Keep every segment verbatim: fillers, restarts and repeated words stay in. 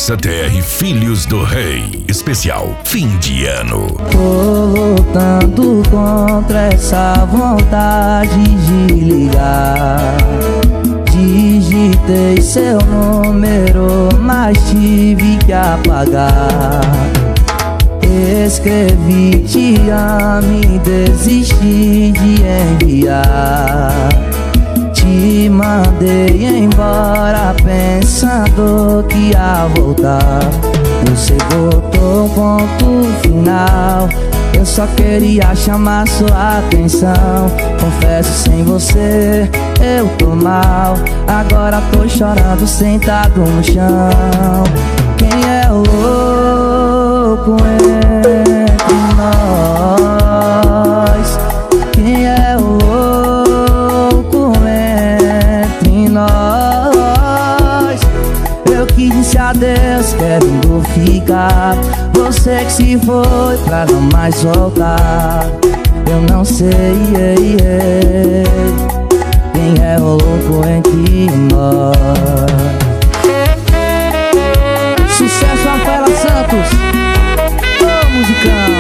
Corsa T R Filhos do Rei, especial fim de ano. Tô lutando contra essa vontade de ligar. Digitei seu número, mas tive que apagar. Escrevi te amo e desisti de enviar. Te mandei embora pensando que ia voltar. Você botou um ponto final. Eu só queria chamar sua atenção. Confesso, sem você eu tô mal. Agora tô chorando sentado no chão. Quem é o louco entre nós? Quem é o louco entre nós? Eu que disse adeus querendo ficar. Você que se foi pra não mais voltar. Eu não sei yeah, yeah, quem é o louco entre nós. Sucesso, Rafaela Santos. Ô, musicão.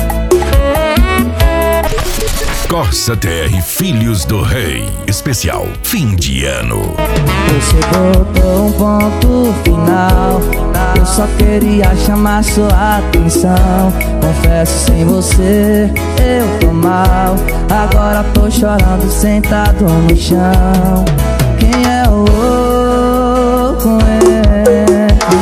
Corsa T R Filhos do Rei, especial fim de ano. Você botou um ponto final. Eu só queria chamar sua atenção. Confesso, sem você eu tô mal. Agora tô chorando sentado no chão. Quem é o louco entre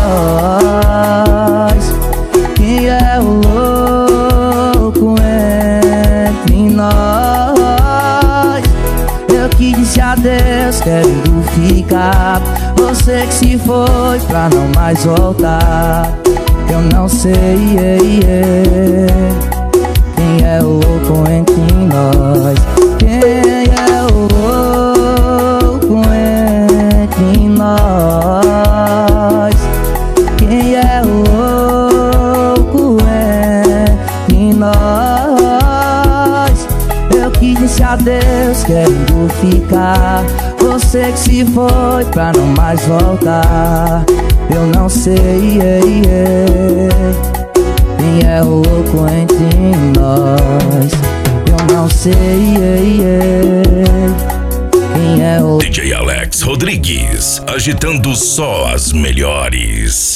nós? Quem é o louco entre nós? Eu que disse adeus querendo ficar. Você que se foi pra não mais voltar. Eu não sei yeah, yeah, quem é o louco entre nós. Quem é o louco entre nós? Quem é o louco entre nós? Eu que disse adeus querendo ficar. Você que se foi pra não mais voltar. Eu não sei yeah, yeah, quem é o louco entre nós. Eu não sei yeah, yeah, quem é o D J Alex Rodrigues, agitando só as melhores.